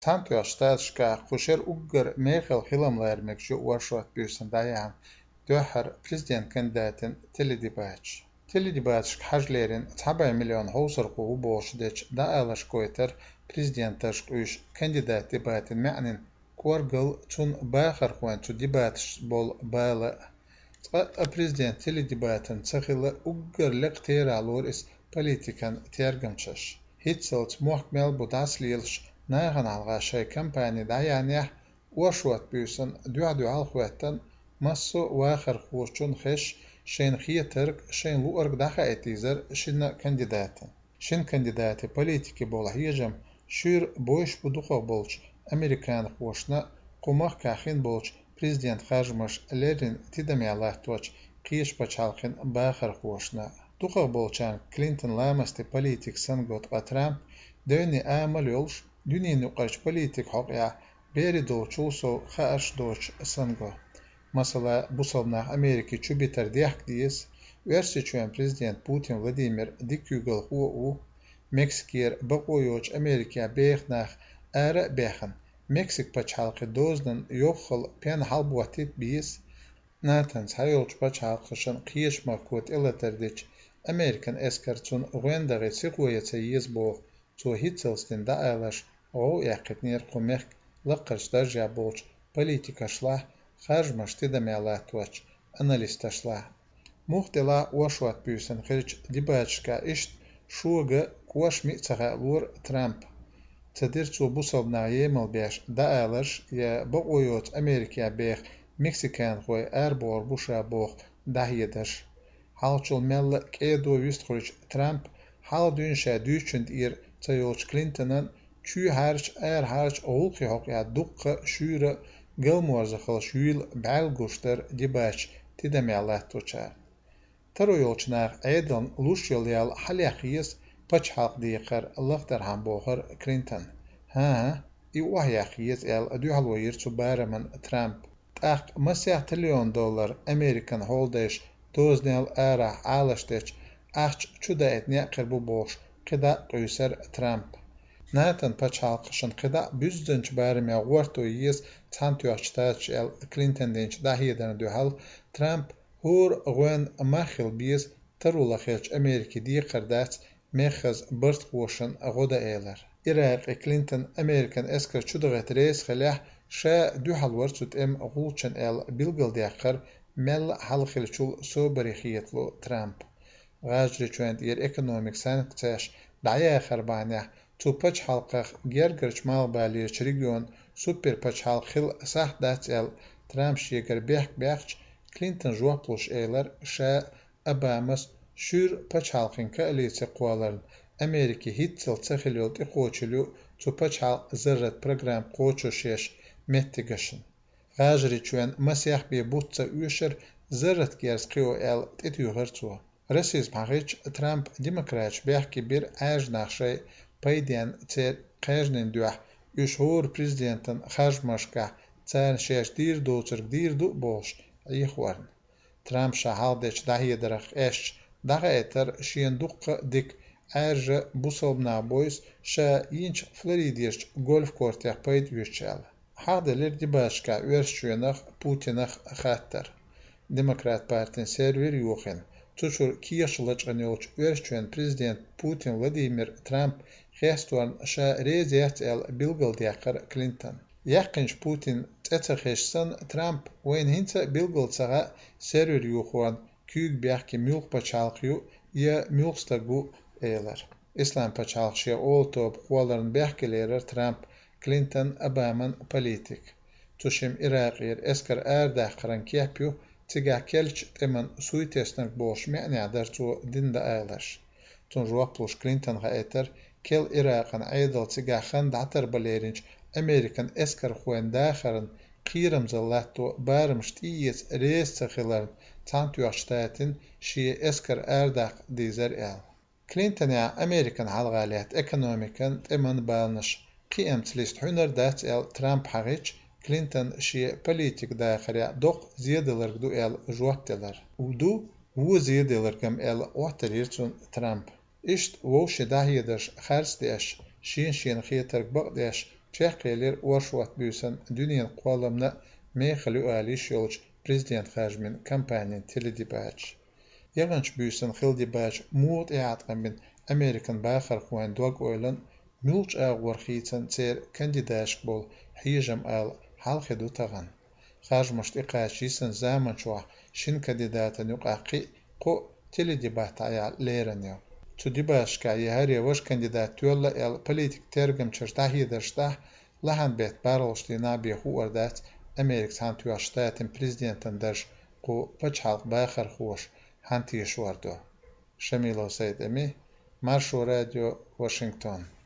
Tanto staatskä kusher ugger Michael Hilamlaermek jo warshat büsen dayan döher prezident kandidaten teledebatch. Teledebatch hajlerin 7 milyon hawsar qowu bolşdech da alash koyter prezidentash uş kandidat debatin ma'nin korgal çun baxar qoyan çu debatsh bol bala prezident teledebatin tsaqila ugger liqtir alur is politikan tergamchash. Hitzelt muhkmel budaslilsh ناغن على شيء كمباني دعيانيه وشوات بيوسن دو الخواتن مسو واخر خوشون خش شين خيترك شين لورك دخا اتيزر شين كانديداتن شين كانديداتي بوليتيكي بول هيجم شير بوش بدوخو بولش امريكان خوشنا قمخ كاخين بولش президент خاجمش ليرين تيدمي الله توش قيش بچالخين باخر خوشنا دوخو بولچان كلينتون لامستي بوليتيك سنغوت قطرام دوني آمل يولش دنيا نقاش بوليتيك حقيقة بيري دوشوسو خارش دوش سنغو مثلا بوصلنا أمريكي شو بيتر ديحك ديس ويرسي شوان بريزيدنت بوتين فلاديمير ديكيوغل هو مكسيكير بقويوش أمريكا بيخناخ آراء بيخن مكسيك باش حلقة دوزنن يوخل بيان حلب واتيت بيس ناتنس هايولش باش حلقشن قيش ماركوت إلا ترديش أمريكان إسكارتون غوين داغي سيقوية سييز بوغ تو هيتسلستين دا آلاش أو يقتنير قميخ لقرش درجة بولش بوليتيكا شلاه خارجمش تدمي الله توش أناليستا شلاه مختلا وشوات بيوسن خرج ديباتشكا إشت شوغا كواش ميتسغا لور ترامب تدير تو بوصلنا يمل بيش دا آلاش يا بقويوت أمريكا بيخ مكسيكان خوي أربور بوشا بوخ دا هيدش حالچول مل كيدو ويستخرج ترامب حال دونشا دوشند إير تيولش كلينتونن شو هارش أولقي حقيا دقة شورة قلمورز خلش يول بعالقوشتر ديباش تدمي الله توشار ترو يولشناغ أيضا لوش يوليال حليقيس باش حلق ديقر الله درهم بوخر كلينتون ها إيوه ياخيز إل أدو هالوير تبارة من ترامب تاق مسيح $1 تريليون أمريكان هولدش دوزنيل آرا عالشتش أخش چودا اتنيا قربو بوش قدا قيسر ترامب ناتن باش حلقشن قدا بيزدنش بارمي غورتو ييز تانتو اشتاتش ال كلينتون دينش داهيدن دو هال ترامب هور غوين ماخل بيز ترولا خيلش أمريكي دي قردات ميخز برت قوشن غودا ايلر إراق كلينتون أمريكان اسكر چودغت ريس خليح شا دو هال ورسوت ام غولچن ال بيلغل ديقر مل حلقلشول سوبريخيتلو ترامب غاجري چوند ير ايكونوميك سانكتاش دعيا خربانه تو پچ حلقه گرگرچ مال باليش ريجيون سوبر پچ حلقه صح دات ال ترامب شيگر بيخ كلينتون جوابلوش ايلر شا ابامس شور پچ حلقين كاليتي قوالرن امريكي هيتسل تخيلوت اقوچلو تو پچ حلق زرت پروگرام قوچو شيش متگشن غاجري چوند مسيح بي بوتسا يوشر زرت گيرس قيو ال تيتيوغرتو رسيز محيج ترامب ديمقراطش بيحكي بير آج ناخشي بايدين تير قاجنين دوح يشهور بريزيدنتن خارج مشكا تان شيش دير دوترك دير دو بوش ايخوارن ترامب شاهال ديش داهي درخ اش داغا اتر شين دوق ديك آج بوصوبنا بويس شا ينش فلوريديش غولف كورتيخ بايد يوشال حاضر ديباشكا ويرشوينخ بوتينخ خاتر ديمقراط بارتين سيرفير يوخن تشور كيشلج انيوش ويرشوين بريزيدنت بوتين فلاديمير ترامب خيستوان شا ريزيات ال بيلغل ديقر كلينتون يقنش بوتين تتخيشسن ترامب وين هنتا بيلغل تغا سيرور يوخوان كيوك بيحكي ميوخ بچالقيو يا ميوخستاقو ايلر اسلام بچالقشي اولتوب خوالرن بيحكي ليرر ترامب كلينتون ابامن بوليتيك تشم إراقير اسكر داقرن كيابيو تيجا كيلش تمن سويتستنك بوش معني عدرتو دين دا آلش تون روابلوش كلينتون غايتر كيل إراقن عيدل تيجا خند عتر بليرينج أمريكان اسكر خوين داخرن قيرم زلاتو بارمش تييز ريس تخيلرن تانتو اشتاتين شي اسكر داق ديزر كلينتون يا أمريكان حلغاليات اكونوميكان تمن بالنش قيمت ليست حنر دات ترامب حقيج كلينتون شي بوليتيك داخريا دوق زيادلر دو جواتلر ودو هو زيادلر كم اوتريرتون ترامب اشت ووش داهيدش خارس ديش شين خيترك بق ديش Çeqelir warşwat büysen dünýän qualamna meýheli aliş ýolç prezident hajmin kampanyan teledibaç. Ýaganç büysen hildibaç muğut ýatgan bin Amerikan baýharkwan dog oylan mulç agwarhysan çer kandidaşyk bol hyjam al halk edutagan. Hajmaşt iqaçysan zamançwa şin kandidata nuqaqi qo teledibat aya lerenýär. Tudibaşka ýa-her ýawaş kandidat ýolla el politik tergimçir tahydarşta lahan bet baralşdyna be huwardat Amerik Santuya Ştatyn prezidentindaş qo paçhalk baýharhoş hantiýeş wardy. Şamil Saýdemy, Marşo Radio, Washington.